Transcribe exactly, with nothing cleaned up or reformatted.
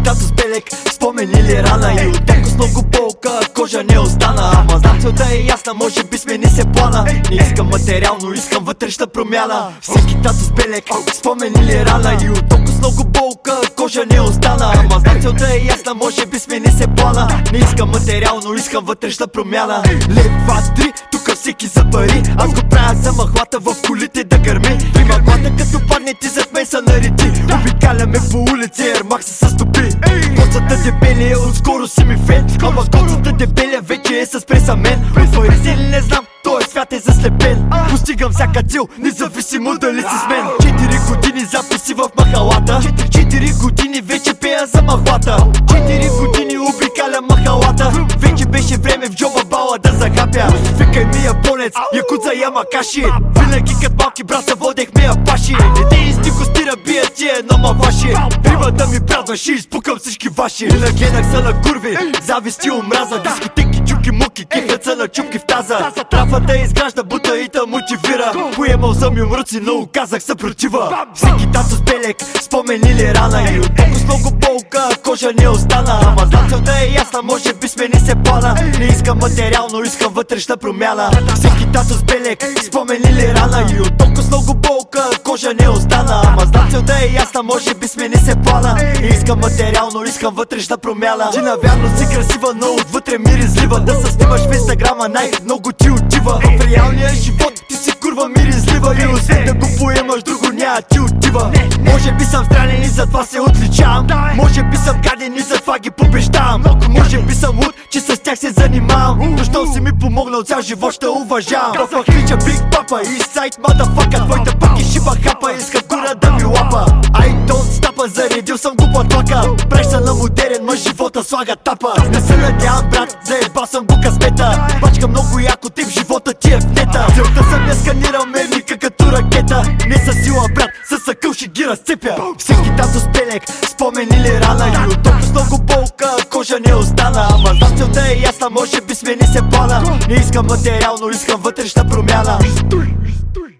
тато с белек, спомени ли рана? И от теко с много болка, кожа не остана. Ама знам целта е ясна, може би смени се плана. Не искам материално, искам вътрешна промяна. Всеки тато с белек, спомени ли рана? И от теко с много болка, кожа не остана. Ама знам целта е ясна, може би смени се плана. Не искам материално, искам вътрешна промяна. Лев, два, три, тука всеки за пари. Аз го правя за махлата в колите да гърми. И махлата като падне ти зад мен са нареди. Обикаляме по улица, ермах се с стопи. Коцата дебелия, отскоро си ми фен. Ама коцата дебелия вече е с пресамен. От парите ли не знам, той свят е заслепен. Постигам всяка цел, независимо дали си с мен. Четири години записи в махалата. Четири години вече пея за махлата. Четири години обикалям махалата. Вече беше време в джоба бала да захапя. Викай ми японец, якудза ямакаши. Винаги като малки брата водехме апаши. Единствени гостира бият ти едно маваши. Римата ми празваше и изпукам всички ваши. И нагледах са на курви, завист и омраза. Дискотеки, чуки, муки, кифят са на чупки в таза. Трафата изгражда бута и та мотивира. Поемал съм им руци, но оказах съпротива. Всеки тато с белек, спомени ли рана? И от толкова с много болка, кожа не остана. Ама знам целта е ясна, може би смени се плана. Не искам материално, искам вътрешна промяна. Всеки тато с белек, спомени ли рана? И от толкова с много болка, кожа не остана. Ама знам целта е ясна, може би смени се плана. Не искам материално, искам вътрешна промяна. Ти навярно си красива, но отвътре миризлива. Да се снимаш в инстаграма, най-много ти отива. В реалния живот ти си курва миризлива. И освен да го поемаш, друго няма ти отива. Може би съм странен и затова се отличавам. Може би съм гаден и затова ги побеждавам. Може би съм луд, че с тях се занимавам. Но щом си ми помогнал, цял живот ще уважавам. Профа клича Big Papa и сайт motherfucker. Твоята пък и шиба хапа, иска кура да ми лапа. I don't stop, заредил съм го под плака. Преща на модерен мъж, живота слага тапа. Не се надявам брат, заебал съм го късмета. Бачка много яко, тип живота ти е в нета. Целта съм я сканирал мерника като ракета. Не със сила брат, със съкъл ще ги разцепя. Всеки тато с белек, спомени ли рана? И от толкова с много болка, кожа не остана. Ама знам целта е ясна, може би смени се плана. Не искам материално, искам вътрешна промяна.